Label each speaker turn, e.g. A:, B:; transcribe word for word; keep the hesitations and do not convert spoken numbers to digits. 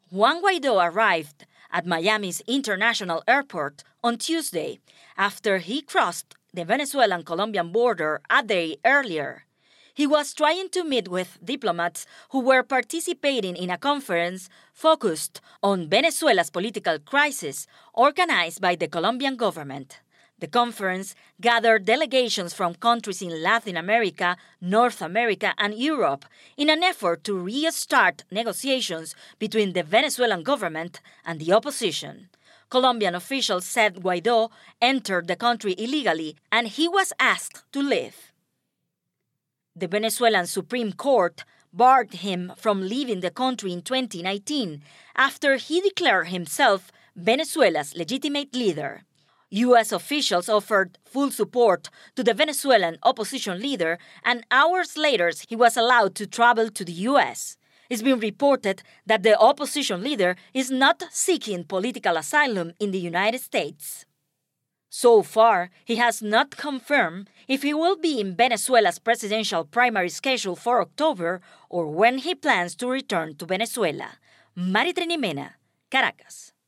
A: Juan Guaido arrived at Miami's International Airport on Tuesday after he crossed the Venezuelan-Colombian border a day earlier. He was trying to meet with diplomats who were participating in a conference focused on Venezuela's political crisis organized by the Colombian government. The conference gathered delegations from countries in Latin America, North America, and Europe in an effort to restart negotiations between the Venezuelan government and the opposition. Colombian officials said Guaido entered the country illegally and he was asked to leave. The Venezuelan Supreme Court barred him from leaving the country in twenty nineteen after he declared himself Venezuela's legitimate leader. U S officials offered full support to the Venezuelan opposition leader, and hours later he was allowed to travel to the U S. It's been reported that the opposition leader is not seeking political asylum in the United States. So far, he has not confirmed if he will be in Venezuela's presidential primary schedule for October or when he plans to return to Venezuela. Mari Trinimena, Caracas.